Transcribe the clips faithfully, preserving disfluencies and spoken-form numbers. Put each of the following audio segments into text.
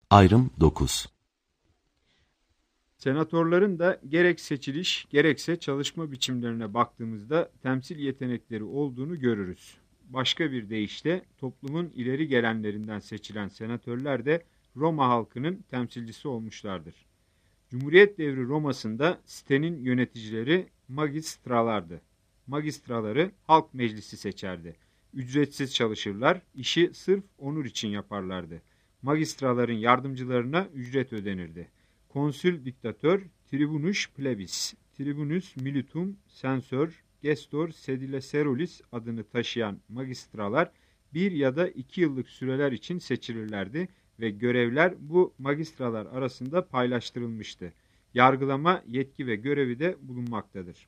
Ayrım dokuz. Senatörlerin de gerek seçiliş gerekse çalışma biçimlerine baktığımızda temsil yetenekleri olduğunu görürüz. Başka bir deyişle toplumun ileri gelenlerinden seçilen senatörler de Roma halkının temsilcisi olmuşlardır. Cumhuriyet devri Roma'sında sitenin yöneticileri magistralardı. Magistraları halk meclisi seçerdi. Ücretsiz çalışırlar, işi sırf onur için yaparlardı. Magistraların yardımcılarına ücret ödenirdi. Konsül diktatör, tribunus plebis, tribunus militum censor, gestor sedile serulis adını taşıyan magistralar bir ya da iki yıllık süreler için seçilirlerdi ve görevler bu magistralar arasında paylaştırılmıştı. Yargılama, yetki ve görevi de bulunmaktadır.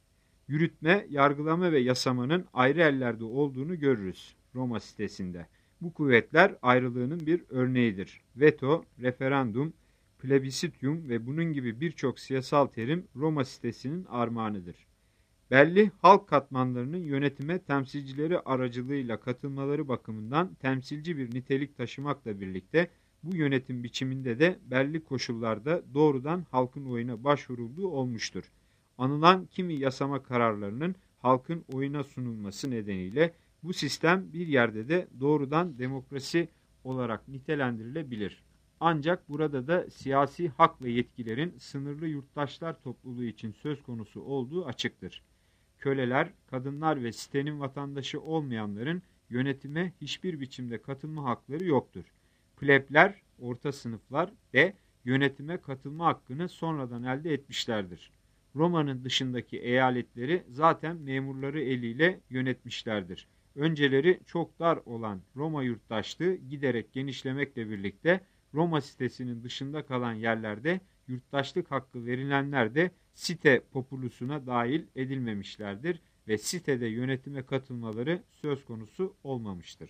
Yürütme, yargılama ve yasamanın ayrı ellerde olduğunu görürüz Roma sitesinde. Bu kuvvetler ayrılığının bir örneğidir. Veto, referandum, plebiscitum ve bunun gibi birçok siyasal terim Roma sitesinin armağanıdır. Belli halk katmanlarının yönetime temsilcileri aracılığıyla katılmaları bakımından temsilci bir nitelik taşımakla birlikte bu yönetim biçiminde de belli koşullarda doğrudan halkın oyuna başvurulduğu olmuştur. Anılan kimi yasama kararlarının halkın oyuna sunulması nedeniyle bu sistem bir yerde de doğrudan demokrasi olarak nitelendirilebilir. Ancak burada da siyasi hak ve yetkilerin sınırlı yurttaşlar topluluğu için söz konusu olduğu açıktır. Köleler, kadınlar ve sitenin vatandaşı olmayanların yönetime hiçbir biçimde katılma hakları yoktur. Plebler, orta sınıflar de yönetime katılma hakkını sonradan elde etmişlerdir. Roma'nın dışındaki eyaletleri zaten memurları eliyle yönetmişlerdir. Önceleri çok dar olan Roma yurttaşlığı giderek genişlemekle birlikte Roma sitesinin dışında kalan yerlerde yurttaşlık hakkı verilenler de site populusuna dahil edilmemişlerdir ve sitede yönetime katılmaları söz konusu olmamıştır.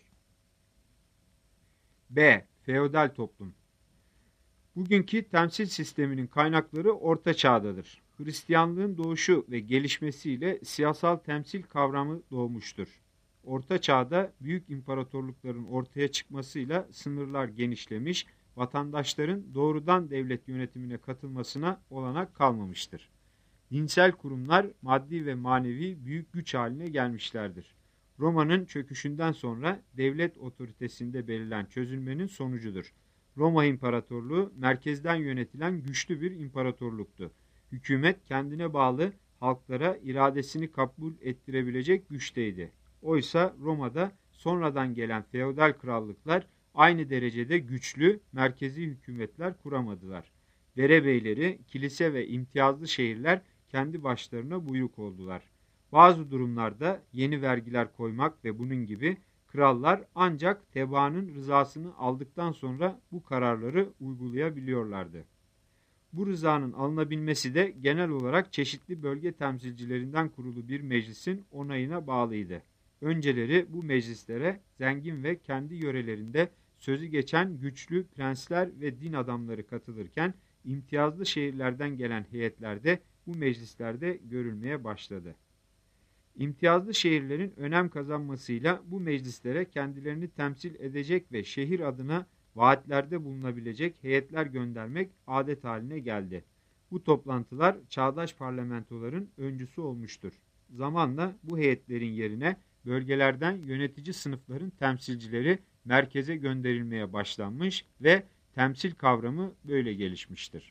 B. Feodal toplum. Bugünkü temsil sisteminin kaynakları Orta Çağ'dadır. Hristiyanlığın doğuşu ve gelişmesiyle siyasal temsil kavramı doğmuştur. Orta Çağ'da büyük imparatorlukların ortaya çıkmasıyla sınırlar genişlemiş, vatandaşların doğrudan devlet yönetimine katılmasına olanak kalmamıştır. Dinsel kurumlar maddi ve manevi büyük güç haline gelmişlerdir. Roma'nın çöküşünden sonra devlet otoritesinde belirlen çözülmenin sonucudur. Roma İmparatorluğu merkezden yönetilen güçlü bir imparatorluktu. Hükümet kendine bağlı halklara iradesini kabul ettirebilecek güçteydi. Oysa Roma'da sonradan gelen feodal krallıklar aynı derecede güçlü merkezi hükümetler kuramadılar. Derebeyleri, kilise ve imtiyazlı şehirler kendi başlarına buyruk oldular. Bazı durumlarda yeni vergiler koymak ve bunun gibi krallar ancak tebaanın rızasını aldıktan sonra bu kararları uygulayabiliyorlardı. Bu rızanın alınabilmesi de genel olarak çeşitli bölge temsilcilerinden kurulu bir meclisin onayına bağlıydı. Önceleri bu meclislere zengin ve kendi yörelerinde sözü geçen güçlü prensler ve din adamları katılırken imtiyazlı şehirlerden gelen heyetler de bu meclislerde görülmeye başladı. İmtiyazlı şehirlerin önem kazanmasıyla bu meclislere kendilerini temsil edecek ve şehir adına vaatlerde bulunabilecek heyetler göndermek adet haline geldi. Bu toplantılar çağdaş parlamentoların öncüsü olmuştur. Zamanla bu heyetlerin yerine bölgelerden yönetici sınıfların temsilcileri merkeze gönderilmeye başlanmış ve temsil kavramı böyle gelişmiştir.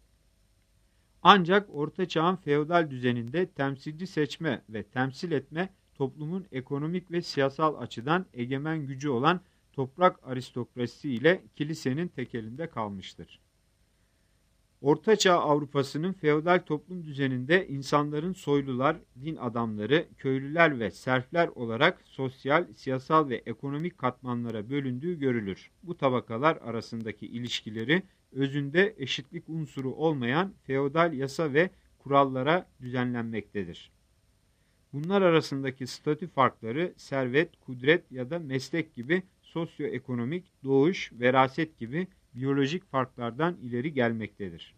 Ancak Orta Çağ'ın feodal düzeninde temsilci seçme ve temsil etme toplumun ekonomik ve siyasal açıdan egemen gücü olan toprak aristokrasisi ile kilisenin tekelinde kalmıştır. Orta Çağ Avrupa'sının feodal toplum düzeninde insanların soylular, din adamları, köylüler ve serfler olarak sosyal, siyasal ve ekonomik katmanlara bölündüğü görülür. Bu tabakalar arasındaki ilişkileri özünde eşitlik unsuru olmayan feodal yasa ve kurallara düzenlenmektedir. Bunlar arasındaki statü farkları servet, kudret ya da meslek gibi sosyoekonomik, doğuş, veraset gibi biyolojik farklardan ileri gelmektedir.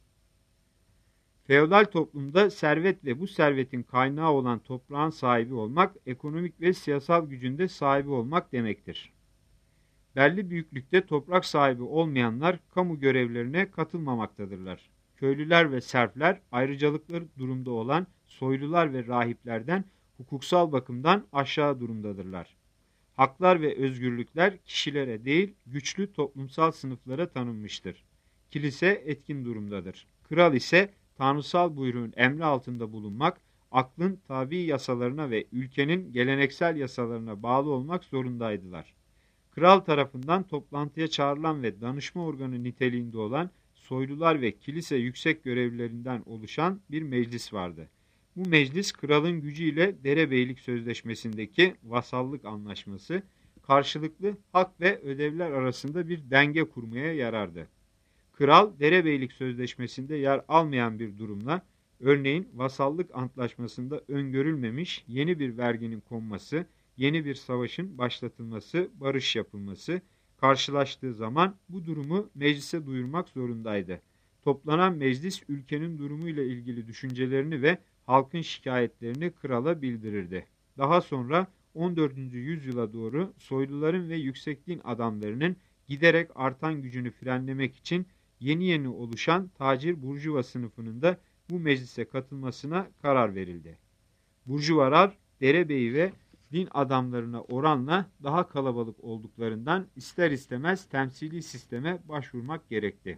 Feodal toplumda servet ve bu servetin kaynağı olan toprağın sahibi olmak, ekonomik ve siyasal gücünde sahibi olmak demektir. Belli büyüklükte toprak sahibi olmayanlar kamu görevlerine katılmamaktadırlar. Köylüler ve serfler ayrıcalıklı durumda olan soylular ve rahiplerden hukuksal bakımdan aşağı durumdadırlar. Haklar ve özgürlükler kişilere değil güçlü toplumsal sınıflara tanınmıştır. Kilise etkin durumdadır. Kral ise tanrısal buyruğun emri altında bulunmak, aklın tabi yasalarına ve ülkenin geleneksel yasalarına bağlı olmak zorundaydılar. Kral tarafından toplantıya çağrılan ve danışma organı niteliğinde olan soylular ve kilise yüksek görevlilerinden oluşan bir meclis vardı. Bu meclis kralın gücüyle derebeylik sözleşmesindeki vasallık anlaşması, karşılıklı hak ve ödevler arasında bir denge kurmaya yarardı. Kral derebeylik sözleşmesinde yer almayan bir durumla, örneğin vasallık antlaşmasında öngörülmemiş yeni bir verginin konması, yeni bir savaşın başlatılması, barış yapılması, karşılaştığı zaman bu durumu meclise duyurmak zorundaydı. Toplanan meclis ülkenin durumuyla ilgili düşüncelerini ve halkın şikayetlerini krala bildirirdi. Daha sonra on dördüncü yüzyıla doğru soyluların ve yüksek din adamlarının giderek artan gücünü frenlemek için yeni yeni oluşan tacir burjuva sınıfının da bu meclise katılmasına karar verildi. Burjuvalar derebeyi ve din adamlarına oranla daha kalabalık olduklarından ister istemez temsili sisteme başvurmak gerekti.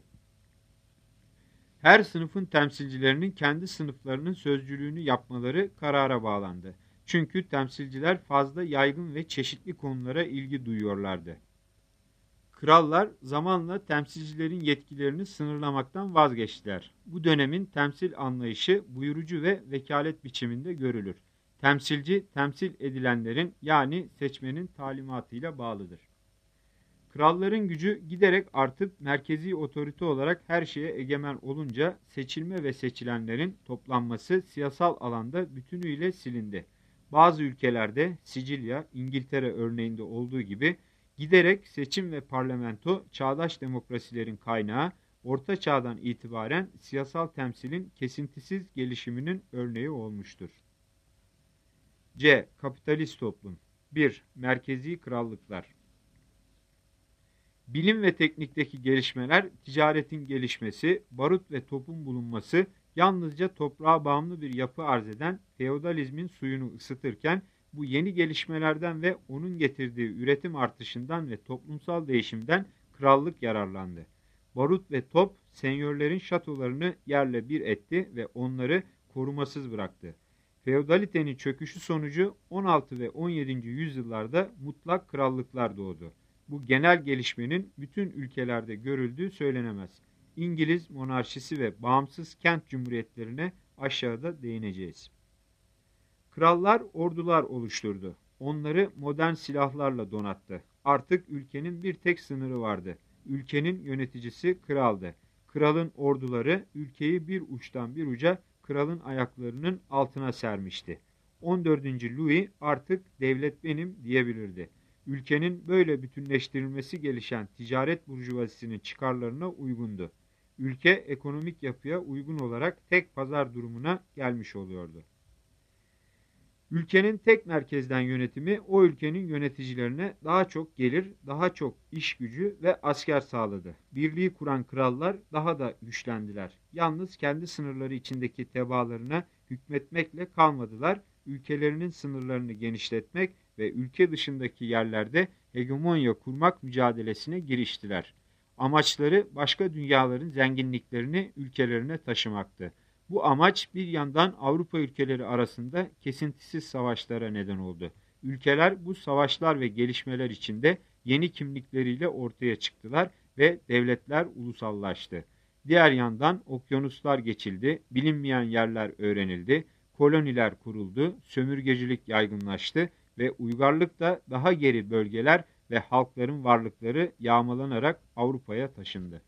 Her sınıfın temsilcilerinin kendi sınıflarının sözcülüğünü yapmaları karara bağlandı. Çünkü temsilciler fazla yaygın ve çeşitli konulara ilgi duyuyorlardı. Krallar zamanla temsilcilerin yetkilerini sınırlamaktan vazgeçtiler. Bu dönemin temsil anlayışı buyurucu ve vekalet biçiminde görülür. Temsilci, temsil edilenlerin yani seçmenin talimatıyla bağlıdır. Kralların gücü giderek artıp merkezi otorite olarak her şeye egemen olunca seçilme ve seçilenlerin toplanması siyasal alanda bütünüyle silindi. Bazı ülkelerde Sicilya, İngiltere örneğinde olduğu gibi giderek seçim ve parlamento çağdaş demokrasilerin kaynağı, Orta Çağ'dan itibaren siyasal temsilin kesintisiz gelişiminin örneği olmuştur. C. Kapitalist toplum. bir. Merkezi krallıklar. Bilim ve teknikteki gelişmeler, ticaretin gelişmesi, barut ve topun bulunması yalnızca toprağa bağımlı bir yapı arz eden feodalizmin suyunu ısıtırken, bu yeni gelişmelerden ve onun getirdiği üretim artışından ve toplumsal değişimden krallık yararlandı. Barut ve top, senyörlerin şatolarını yerle bir etti ve onları korumasız bıraktı. Feodalitenin çöküşü sonucu on altı ve on yedinci yüzyıllarda mutlak krallıklar doğdu. Bu genel gelişmenin bütün ülkelerde görüldüğü söylenemez. İngiliz monarşisi ve bağımsız kent cumhuriyetlerine aşağıda değineceğiz. Krallar ordular oluşturdu. Onları modern silahlarla donattı. Artık ülkenin bir tek sınırı vardı. Ülkenin yöneticisi kraldı. Kralın orduları ülkeyi bir uçtan bir uca kralın ayaklarının altına sermişti. on dördüncü Louis artık devlet benim diyebilirdi. Ülkenin böyle bütünleştirilmesi gelişen ticaret burjuvazisinin çıkarlarına uygundu. Ülke ekonomik yapıya uygun olarak tek pazar durumuna gelmiş oluyordu. Ülkenin tek merkezden yönetimi o ülkenin yöneticilerine daha çok gelir, daha çok iş gücü ve asker sağladı. Birliği kuran krallar daha da güçlendiler. Yalnız kendi sınırları içindeki tebaalarına hükmetmekle kalmadılar. Ülkelerinin sınırlarını genişletmek ve ülke dışındaki yerlerde hegemonya kurmak mücadelesine giriştiler. Amaçları başka dünyaların zenginliklerini ülkelerine taşımaktı. Bu amaç bir yandan Avrupa ülkeleri arasında kesintisiz savaşlara neden oldu. Ülkeler bu savaşlar ve gelişmeler içinde yeni kimlikleriyle ortaya çıktılar ve devletler ulusallaştı. Diğer yandan okyanuslar geçildi, bilinmeyen yerler öğrenildi, koloniler kuruldu, sömürgecilik yaygınlaştı ve uygarlık da daha geri bölgeler ve halkların varlıkları yağmalanarak Avrupa'ya taşındı.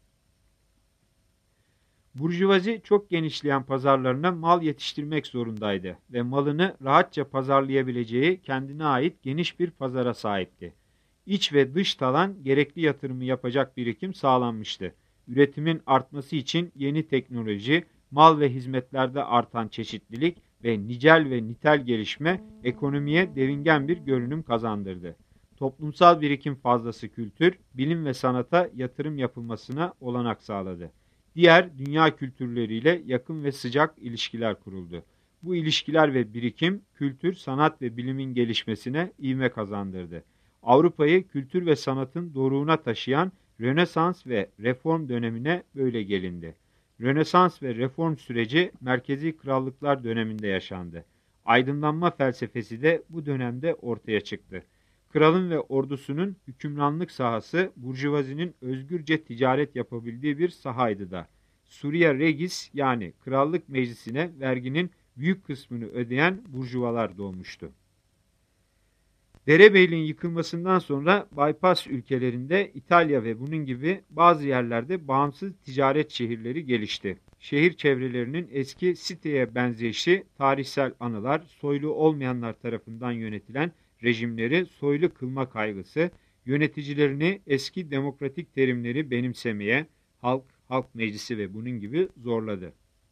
Burjuvazi çok genişleyen pazarlarına mal yetiştirmek zorundaydı ve malını rahatça pazarlayabileceği kendine ait geniş bir pazara sahipti. İç ve dış talan gerekli yatırımı yapacak birikim sağlanmıştı. Üretimin artması için yeni teknoloji, mal ve hizmetlerde artan çeşitlilik ve nicel ve nitel gelişme ekonomiye devingen bir görünüm kazandırdı. Toplumsal birikim fazlası kültür, bilim ve sanata yatırım yapılmasına olanak sağladı. Diğer dünya kültürleriyle yakın ve sıcak ilişkiler kuruldu. Bu ilişkiler ve birikim kültür, sanat ve bilimin gelişmesine ivme kazandırdı. Avrupa'yı kültür ve sanatın doruğuna taşıyan Rönesans ve Reform dönemine böyle gelindi. Rönesans ve Reform süreci merkezi krallıklar döneminde yaşandı. Aydınlanma felsefesi de bu dönemde ortaya çıktı. Kralın ve ordusunun hükümranlık sahası burjuvazinin özgürce ticaret yapabildiği bir sahaydı da. Suria Regis yani krallık meclisine verginin büyük kısmını ödeyen burjuvalar doğmuştu. Derebeyliğin yıkılmasından sonra bypass ülkelerinde İtalya ve bunun gibi bazı yerlerde bağımsız ticaret şehirleri gelişti. Şehir çevrelerinin eski siteye benzeyişi, tarihsel anılar, soylu olmayanlar tarafından yönetilen rejimleri soylu kılma kaygısı, yöneticilerini eski demokratik terimleri benimsemeye, halk, halk meclisi ve bunun gibi zorladı.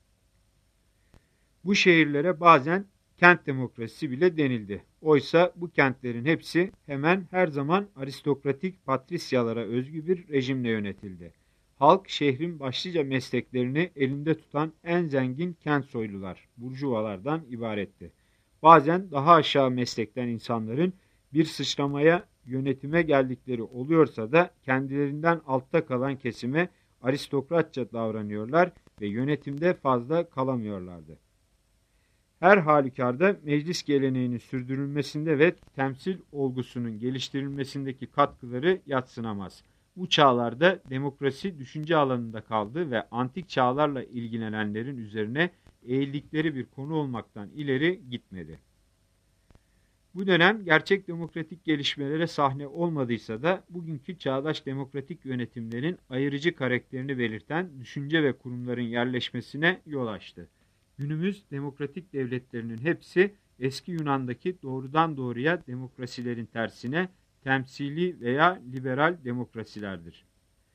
Bu şehirlere bazen kent demokrasisi bile denildi. Oysa bu kentlerin hepsi hemen her zaman aristokratik patrisyalara özgü bir rejimle yönetildi. Halk şehrin başlıca mesleklerini elinde tutan en zengin kent soylular, burjuvalardan ibaretti. Bazen daha aşağı meslekten insanların bir sıçramaya yönetime geldikleri oluyorsa da kendilerinden altta kalan kesime aristokratça davranıyorlar ve yönetimde fazla kalamıyorlardı. Her halükarda meclis geleneğinin sürdürülmesinde ve temsil olgusunun geliştirilmesindeki katkıları yadsınamaz. Bu çağlarda demokrasi düşünce alanında kaldı ve antik çağlarla ilgilenenlerin üzerine eğildikleri bir konu olmaktan ileri gitmedi. Bu dönem gerçek demokratik gelişmelere sahne olmadıysa da bugünkü çağdaş demokratik yönetimlerin ayırıcı karakterini belirten düşünce ve kurumların yerleşmesine yol açtı. Günümüz demokratik devletlerinin hepsi eski Yunan'daki doğrudan doğruya demokrasilerin tersine temsili veya liberal demokrasilerdir.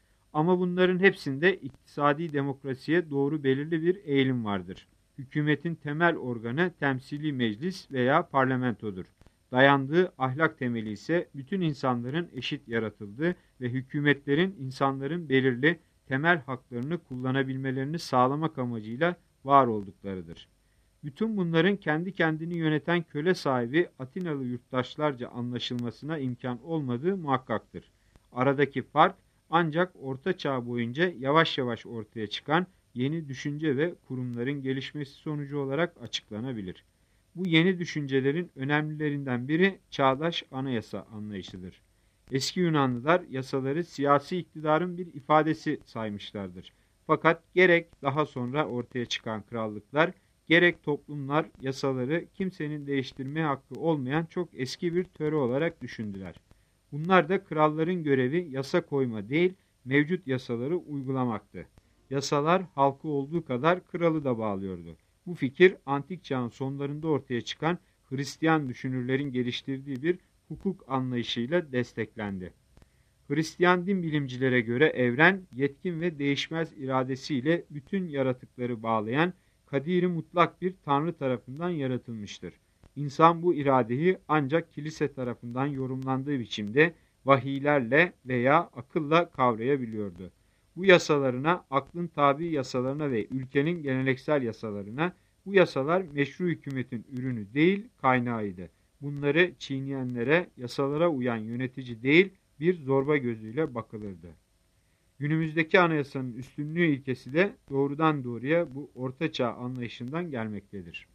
Ama bunların hepsinde iktisadi demokrasiye doğru belirli bir eğilim vardır. Hükümetin temel organı temsili meclis veya parlamentodur. Dayandığı ahlak temeli ise bütün insanların eşit yaratıldığı ve hükümetlerin insanların belirli temel haklarını kullanabilmelerini sağlamak amacıyla var olduklarıdır. Bütün bunların kendi kendini yöneten köle sahibi Atinalı yurttaşlarca anlaşılmasına imkan olmadığı muhakkaktır. Aradaki fark ancak Orta Çağ boyunca yavaş yavaş ortaya çıkan yeni düşünce ve kurumların gelişmesi sonucu olarak açıklanabilir. Bu yeni düşüncelerin önemlilerinden biri çağdaş anayasa anlayışıdır. Eski Yunanlılar yasaları siyasi iktidarın bir ifadesi saymışlardır. Fakat gerek daha sonra ortaya çıkan krallıklar, gerek toplumlar yasaları kimsenin değiştirme hakkı olmayan çok eski bir töre olarak düşündüler. Bunlar da kralların görevi yasa koyma değil, mevcut yasaları uygulamaktı. Yasalar halkı olduğu kadar kralı da bağlıyordu. Bu fikir antik çağın sonlarında ortaya çıkan Hristiyan düşünürlerin geliştirdiği bir hukuk anlayışıyla desteklendi. Hristiyan din bilimcilere göre evren, yetkin ve değişmez iradesiyle bütün yaratıkları bağlayan kadiri mutlak bir tanrı tarafından yaratılmıştır. İnsan bu iradeyi ancak kilise tarafından yorumlandığı biçimde vahiylerle veya akılla kavrayabiliyordu. Bu yasalarına, aklın tabi yasalarına ve ülkenin geleneksel yasalarına, bu yasalar meşru hükümetin ürünü değil, kaynağıydı. Bunları çiğneyenlere, yasalara uyan yönetici değil, bir zorba gözüyle bakılırdı. Günümüzdeki anayasanın üstünlüğü ilkesi de doğrudan doğruya bu ortaçağ anlayışından gelmektedir.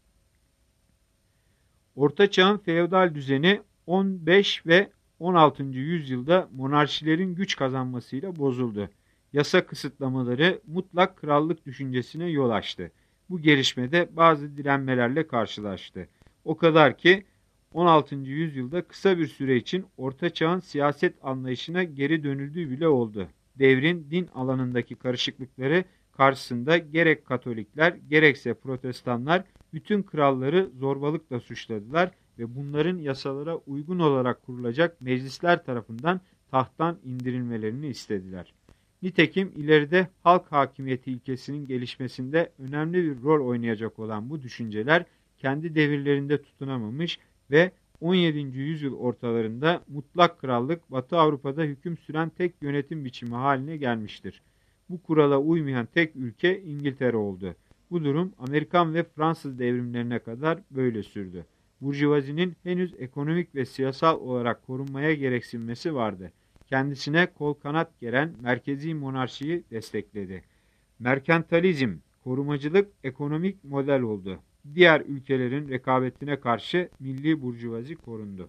Ortaçağın feodal düzeni on beş ve on altıncı yüzyılda monarşilerin güç kazanmasıyla bozuldu. Yasa kısıtlamaları mutlak krallık düşüncesine yol açtı. Bu gelişmede bazı direnmelerle karşılaştı. O kadar ki on altıncı yüzyılda kısa bir süre için Orta Çağ'ın siyaset anlayışına geri dönüldüğü bile oldu. Devrin din alanındaki karışıklıkları karşısında gerek Katolikler gerekse Protestanlar bütün kralları zorbalıkla suçladılar ve bunların yasalara uygun olarak kurulacak meclisler tarafından tahttan indirilmelerini istediler. Nitekim ileride halk hakimiyeti ilkesinin gelişmesinde önemli bir rol oynayacak olan bu düşünceler kendi devirlerinde tutunamamış ve on yedinci yüzyıl ortalarında mutlak krallık Batı Avrupa'da hüküm süren tek yönetim biçimi haline gelmiştir. Bu kurala uymayan tek ülke İngiltere oldu. Bu durum Amerikan ve Fransız devrimlerine kadar böyle sürdü. Burjuvazinin henüz ekonomik ve siyasal olarak korunmaya gereksinmesi vardı. Kendisine kol kanat geren merkezi monarşiyi destekledi. Merkantalizm, korumacılık ekonomik model oldu. Diğer ülkelerin rekabetine karşı milli burjuvazi korundu.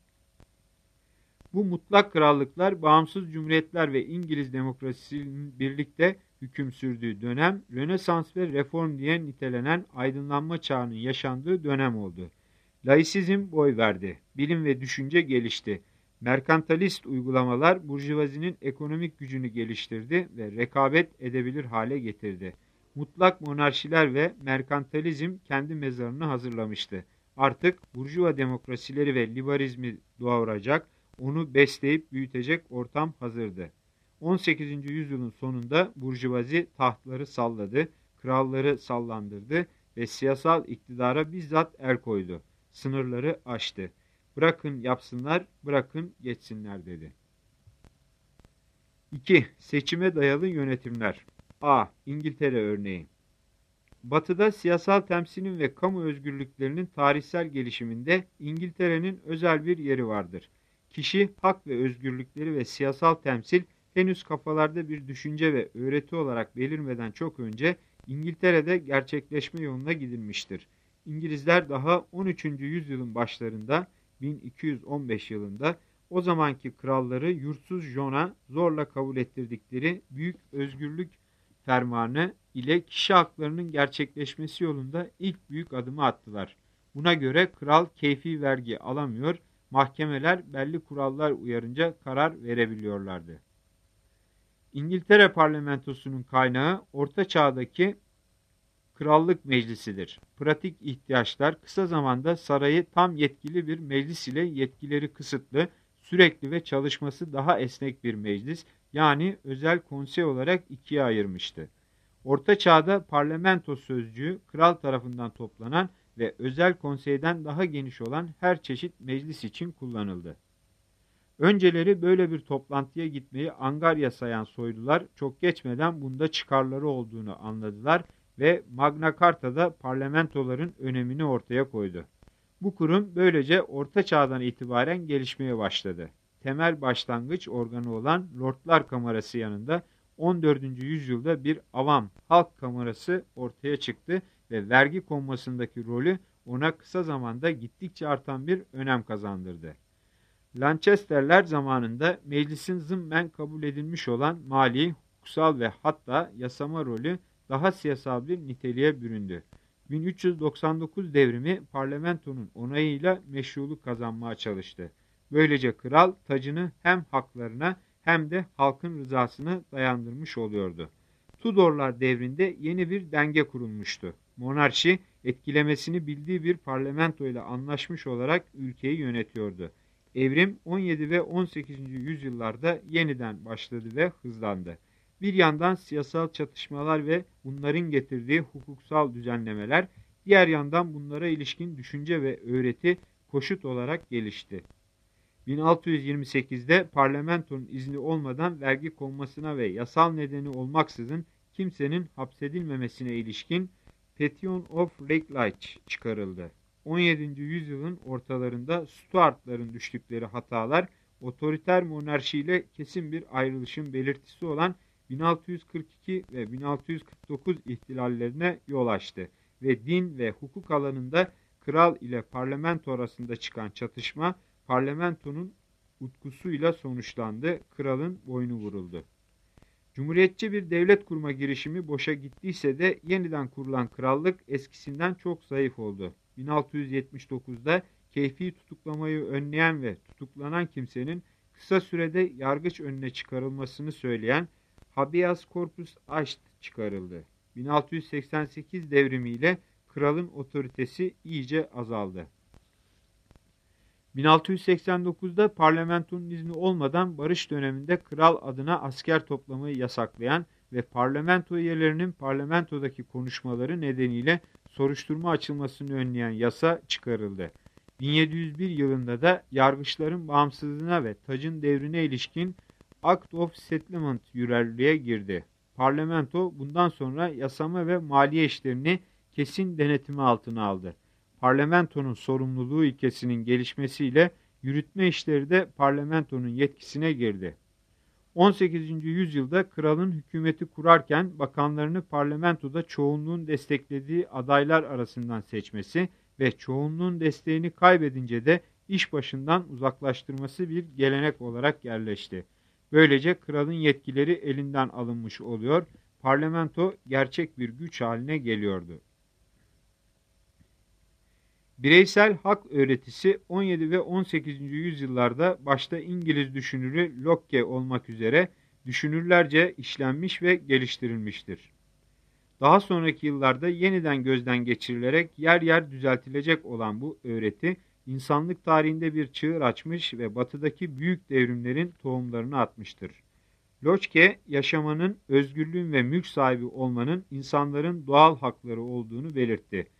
Bu mutlak krallıklar, bağımsız cumhuriyetler ve İngiliz demokrasisinin birlikte hüküm sürdüğü dönem, Rönesans ve reform diye nitelenen aydınlanma çağının yaşandığı dönem oldu. Laisizm boy verdi, bilim ve düşünce gelişti. Merkantalist uygulamalar burjuvazinin ekonomik gücünü geliştirdi ve rekabet edebilir hale getirdi. Mutlak monarşiler ve merkantalizm kendi mezarını hazırlamıştı. Artık burjuva demokrasileri ve liberalizmi doğuracak, onu besleyip büyütecek ortam hazırdı. on sekizinci yüzyılın sonunda burjuvazi tahtları salladı, kralları sallandırdı ve siyasal iktidara bizzat el koydu. Sınırları aştı. Bırakın yapsınlar, bırakın geçsinler dedi. iki. Seçime dayalı yönetimler. A. İngiltere örneği. Batı'da siyasal temsilin ve kamu özgürlüklerinin tarihsel gelişiminde İngiltere'nin özel bir yeri vardır. Kişi, hak ve özgürlükleri ve siyasal temsil henüz kafalarda bir düşünce ve öğreti olarak belirmeden çok önce İngiltere'de gerçekleşme yoluna gidilmiştir. İngilizler daha on üçüncü yüzyılın başlarında bin iki yüz on beş yılında o zamanki kralları yurtsuz John'a zorla kabul ettirdikleri büyük özgürlük fermanı ile kişi haklarının gerçekleşmesi yolunda ilk büyük adımı attılar. Buna göre kral keyfi vergi alamıyor, mahkemeler belli kurallar uyarınca karar verebiliyorlardı. İngiltere parlamentosunun kaynağı Orta Çağ'daki Krallık Meclisi'dir. Pratik ihtiyaçlar kısa zamanda sarayı tam yetkili bir meclis ile yetkileri kısıtlı, sürekli ve çalışması daha esnek bir meclis, yani özel konsey olarak ikiye ayırmıştı. Orta Çağ'da parlamento sözcüğü kral tarafından toplanan ve özel konseyden daha geniş olan her çeşit meclis için kullanıldı. Önceleri böyle bir toplantıya gitmeyi angarya sayan soylular çok geçmeden bunda çıkarları olduğunu anladılar ve Magna Carta'da parlamentoların önemini ortaya koydu. Bu kurum böylece Orta Çağ'dan itibaren gelişmeye başladı. Temel başlangıç organı olan Lordlar Kamerası yanında on dördüncü yüzyılda bir avam halk kamerası ortaya çıktı ve vergi konmasındaki rolü ona kısa zamanda gittikçe artan bir önem kazandırdı. Lancasterler zamanında meclisin zımmen kabul edilmiş olan mali, hukuksal ve hatta yasama rolü daha siyasal bir niteliğe büründü. bin üç yüz doksan dokuz devrimi parlamentonun onayıyla meşruluk kazanmaya çalıştı. Böylece kral tacını hem haklarına hem de halkın rızasını dayandırmış oluyordu. Tudorlar devrinde yeni bir denge kurulmuştu. Monarşi etkilemesini bildiği bir parlamento ile anlaşmış olarak ülkeyi yönetiyordu. Evrim on yedi ve on sekizinci yüzyıllarda yeniden başladı ve hızlandı. Bir yandan siyasal çatışmalar ve bunların getirdiği hukuksal düzenlemeler, diğer yandan bunlara ilişkin düşünce ve öğreti koşut olarak gelişti. bin altı yüz yirmi sekizde parlamentonun izni olmadan vergi konmasına ve yasal nedeni olmaksızın kimsenin hapsedilmemesine ilişkin Petition of Relicage çıkarıldı. on yedinci yüzyılın ortalarında Stuartların düştükleri hatalar, otoriter monarşiyle kesin bir ayrılışın belirtisi olan bin altı yüz kırk iki ve bin altı yüz kırk dokuz ihtilallerine yol açtı ve din ve hukuk alanında kral ile parlamento arasında çıkan çatışma parlamentonun utkusuyla sonuçlandı, kralın boynu vuruldu. Cumhuriyetçi bir devlet kurma girişimi boşa gittiyse de yeniden kurulan krallık eskisinden çok zayıf oldu. bin altı yüz yetmiş dokuzda keyfi tutuklamayı önleyen ve tutuklanan kimsenin kısa sürede yargıç önüne çıkarılmasını söyleyen Habeas Corpus Act çıkarıldı. bin altı yüz seksen sekiz devrimiyle kralın otoritesi iyice azaldı. bin altı yüz seksen dokuzda parlamentonun izni olmadan barış döneminde kral adına asker toplamayı yasaklayan ve parlamento üyelerinin parlamentodaki konuşmaları nedeniyle soruşturma açılmasını önleyen yasa çıkarıldı. bin yedi yüz bir yılında da yargıçların bağımsızlığına ve tacın devrine ilişkin Act of Settlement yürürlüğe girdi. Parlamento bundan sonra yasama ve maliye işlerini kesin denetimi altına aldı. Parlamentonun sorumluluğu ilkesinin gelişmesiyle yürütme işleri de parlamentonun yetkisine girdi. on sekizinci yüzyılda kralın hükümeti kurarken bakanlarını parlamentoda çoğunluğun desteklediği adaylar arasından seçmesi ve çoğunluğun desteğini kaybedince de iş başından uzaklaştırması bir gelenek olarak yerleşti. Böylece kralın yetkileri elinden alınmış oluyor, parlamento gerçek bir güç haline geliyordu. Bireysel hak öğretisi on yedi ve on sekizinci yüzyıllarda başta İngiliz düşünürü Locke olmak üzere düşünürlerce işlenmiş ve geliştirilmiştir. Daha sonraki yıllarda yeniden gözden geçirilerek yer yer düzeltilecek olan bu öğreti, insanlık tarihinde bir çığır açmış ve batıdaki büyük devrimlerin tohumlarını atmıştır. Locke, yaşamanın, özgürlüğün ve mülk sahibi olmanın insanların doğal hakları olduğunu belirtti.